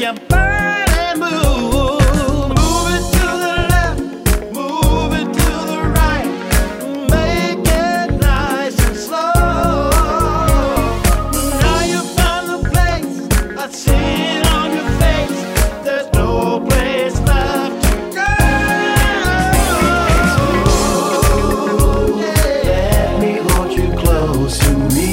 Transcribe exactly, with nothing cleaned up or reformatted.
your body move. Move it to the left, move it to the right. Make it nice and slow. Now you found the place, I see it on your face. There's no place left to go. Yeah. Let me hold you close to me.